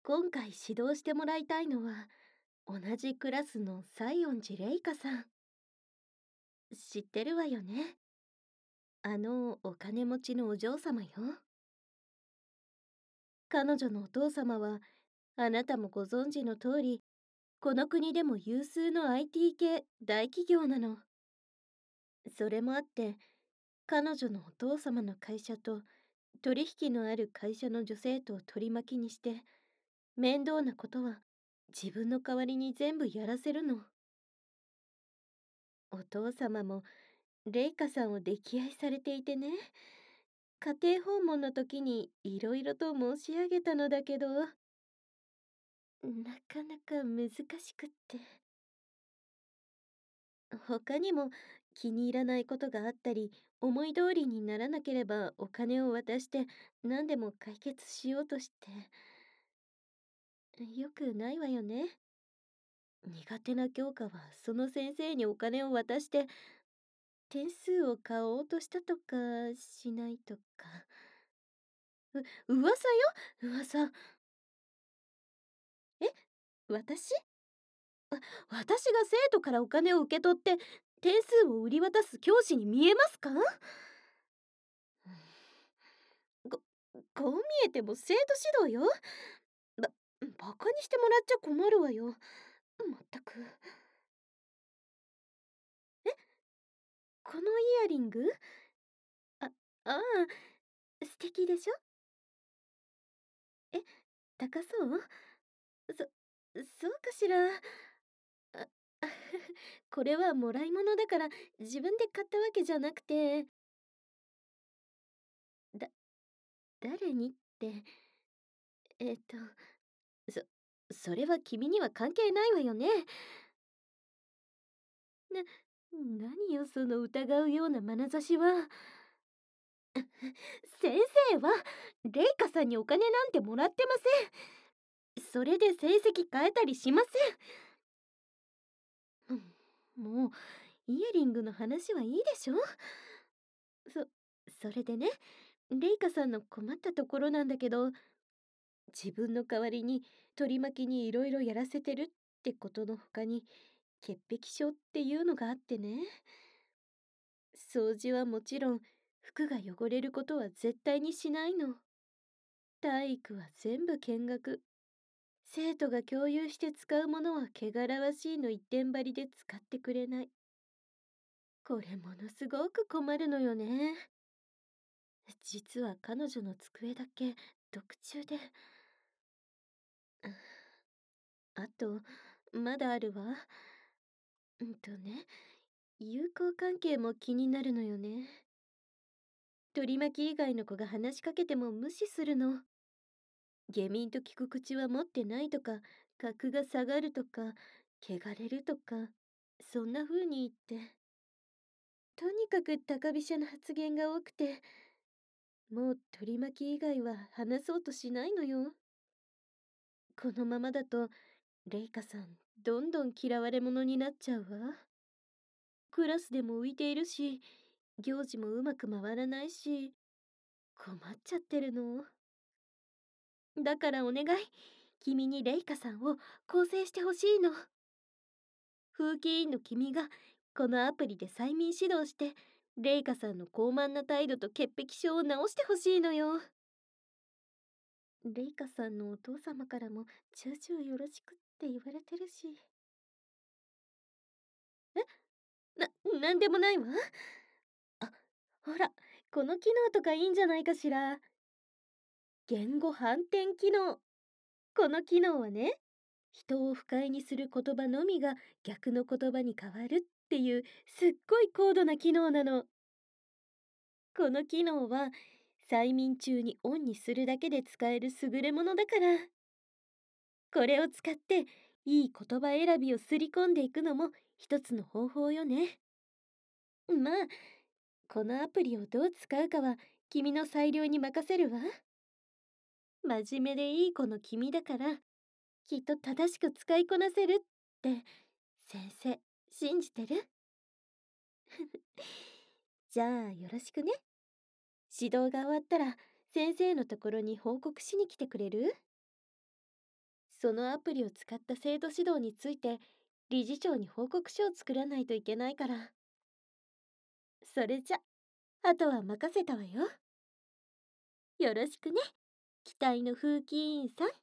今回指導してもらいたいのは、同じクラスの西園寺レイカさん。知ってるわよね。お金持ちのお嬢様よ。彼女のお父様は、あなたもご存知の通り、この国でも有数の IT 系大企業なの。それもあって、彼女のお父様の会社と取引のある会社の女性とを取り巻きにして、面倒なことは自分の代わりに全部やらせるの。お父様もレイカさんを溺愛されていてね、家庭訪問の時にいろいろと申し上げたのだけど、なかなか難しくって。他にも気に入らないことがあったり、思い通りにならなければお金を渡して何でも解決しようとして、よくないわよね。苦手な教科はその先生にお金を渡して点数を買おうとしたとかしないとか。噂よ、噂。え、私私が生徒からお金を受け取って点数を売り渡す教師に見えますか？ここう見えても生徒指導よ。ばバカにしてもらっちゃ困るわよ。まったく。え、このイヤリング？あああ、素敵でしょ？え、高そう？そそうかしら。あこれはもらい物だから自分で買ったわけじゃなくて、だ誰にって、えっとそそれは君には関係ないわよね。な何よその疑うような眼差しは。先生はレイカさんにお金なんてもらってません。それで成績変えたりしません。もうイヤリングの話はいいでしょ。そそれでね、レイカさんの困ったところなんだけど、自分の代わりに取り巻きにいろいろやらせてるってことの他に、潔癖症っていうのがあってね。掃除はもちろん、服が汚れることは絶対にしないの。体育は全部見学。生徒が共有して使うものは汚らわしいの一点張りで使ってくれない。これものすごく困るのよね。実は彼女の机だけ毒中で。あと、まだあるわ。友好関係も気になるのよね。取り巻き以外の子が話しかけても無視するの。下民と聞く口は持ってないとか、格が下がるとか、汚れるとか、そんな風に言って。とにかく高飛車な発言が多くて、もう取り巻き以外は話そうとしないのよ。このままだと、レイカさん、どんどん嫌われ者になっちゃうわ。クラスでも浮いているし、行事もうまく回らないし、困っちゃってるの。だからお願い、君にレイカさんを構成してほしいの。風紀委員の君がこのアプリで催眠指導して、レイカさんの高慢な態度と潔癖症を直してほしいのよ。レイカさんのお父様からも重々よろしくって言われてるし。なんでもないわ。あ、ほら、この機能とかいいんじゃないかしら。言語反転機能。この機能はね、人を不快にする言葉のみが逆の言葉に変わるっていうすっごい高度な機能なの。この機能は催眠中にオンにするだけで使える優れものだから、これを使っていい言葉選びをすり込んでいくのも一つの方法よね。まあ、このアプリをどう使うかは君の裁量に任せるわ。真面目でいい子の君だから、きっと正しく使いこなせるって先生信じてる。じゃあよろしくね。指導が終わったら先生のところに報告しに来てくれる？ そのアプリを使った生徒指導について理事長に報告書を作らないといけないから。それじゃ、あとは任せたわよ。よろしくね、期待の風紀委員さん。